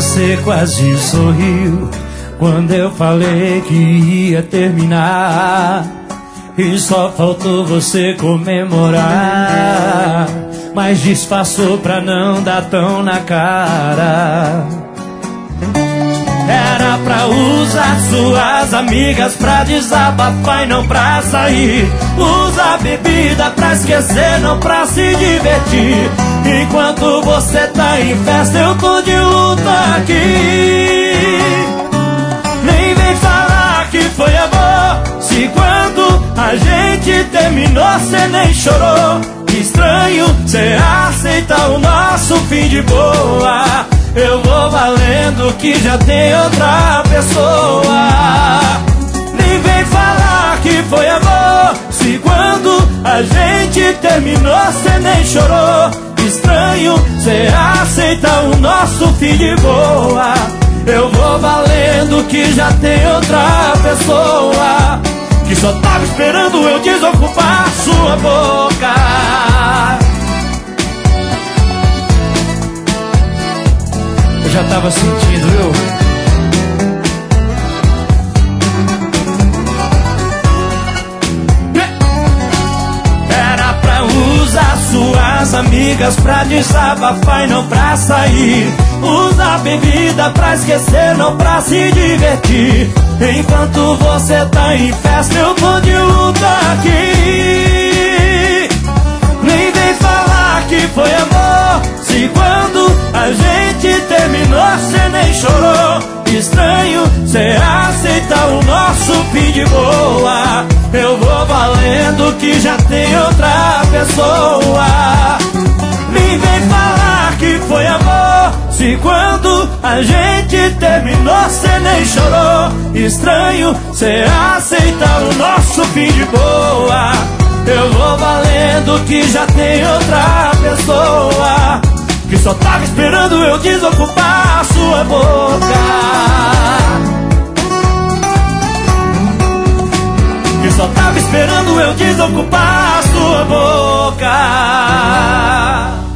você quase sorriu quando eu falei que ia terminar. E só faltou você comemorar, mas disfarçou pra não dar tão na cara. Era pra usar suas amigas pra desabafar e não pra sair. Usa a bebida pra esquecer, não pra se divertir. Enquanto você tá em festa, eu tô de luta aqui. Nem vem falar que foi amor, se quando a gente terminou cê nem chorou. Estranho cê aceita o nosso fim de boa. Eu vou valendo que já tem outra pessoa. Nem vem falar que foi amor, se quando a gente terminou cê nem chorou. Estranho cê aceita o nosso fim de boa. Eu vou valendo que já tem outra pessoa, que só tava esperando eu desocupar sua boca. Eu já tava sentindo, viu? Era pra usar suas amigas pra desabafar e não pra sair. Usa a bebida pra esquecer, não pra se divertir. Enquanto você tá em festa, eu tô de luta aqui. Nem vem falar que foi amor, se quando a gente terminou cê nem chorou. Estranho cê aceita o nosso fim de boa. Eu vou valendo que já tem outra pessoa. Nem vem falar que foi amor, se quando a gente terminou cê nem chorou. Estranho cê aceita o nosso fim de boa. Eu vou valendo que já tem outra pessoa, que só tava esperando eu desocupar sua boca. Que só tava esperando eu desocupar sua boca.